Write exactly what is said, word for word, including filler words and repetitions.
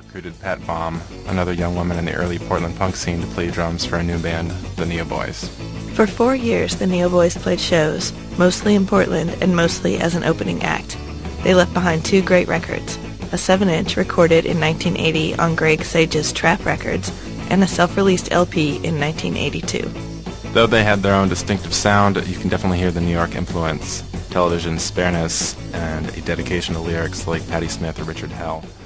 recruited Pat Baum, another young woman in the early Portland punk scene, to play drums for a new band, the Neo Boys. For four years, the Neo Boys played shows, mostly in Portland and mostly as an opening act. They left behind two great records, a seven inch recorded in nineteen eighty on Greg Sage's Trap Records, and a self-released L P in nineteen eighty-two. Though they had their own distinctive sound, you can definitely hear the New York influence, television spareness, and a dedication to lyrics like Patti Smith or Richard Hell.